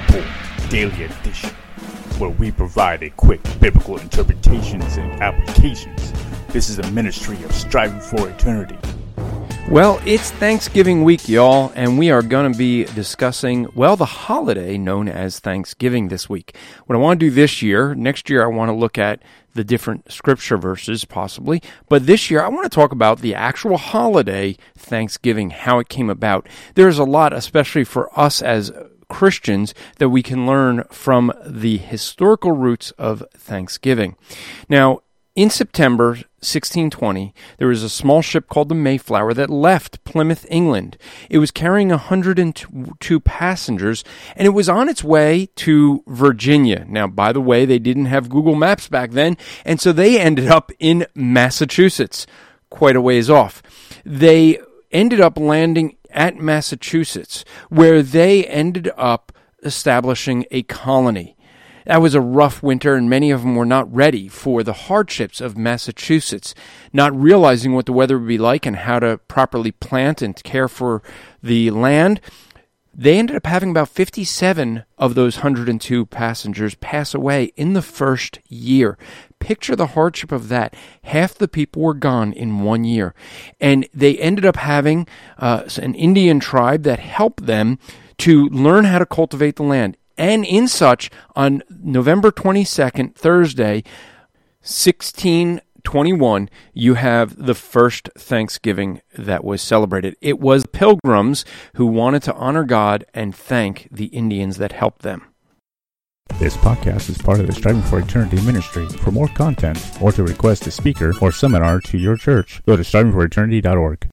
Report Daily Edition, where we provide a quick biblical interpretations and applications. This is a ministry of Striving for Eternity. Well, it's Thanksgiving week, y'all, and we are going to be discussing, the holiday known as Thanksgiving this week. What I want to do this year, next year I want to look at the different scripture verses possibly, but this year I want to talk about the actual holiday, Thanksgiving, how it came about. There's a lot, especially for us as Christians, that we can learn from the historical roots of Thanksgiving. Now, in September 1620, there was a small ship called the Mayflower that left Plymouth, England. It was carrying 102 passengers, and it was on its way to Virginia. Now, by the way, they didn't have Google Maps back then, and so they ended up in Massachusetts, quite a ways off. They ended up landing at Massachusetts, where they ended up establishing a colony. That was a rough winter, and many of them were not ready for the hardships of Massachusetts, not realizing what the weather would be like and how to properly plant and care for the land. They ended up having about 57 of those 102 passengers pass away in the first year. Picture the hardship of that. Half the people were gone in 1 year. And they ended up having an Indian tribe that helped them to learn how to cultivate the land. And in such, on November 22nd, Thursday, 1621, you have the first Thanksgiving that was celebrated. It was pilgrims who wanted to honor God and thank the Indians that helped them. This podcast is part of the Striving for Eternity ministry. For more content, or to request a speaker or seminar to your church, go to strivingforeternity.org.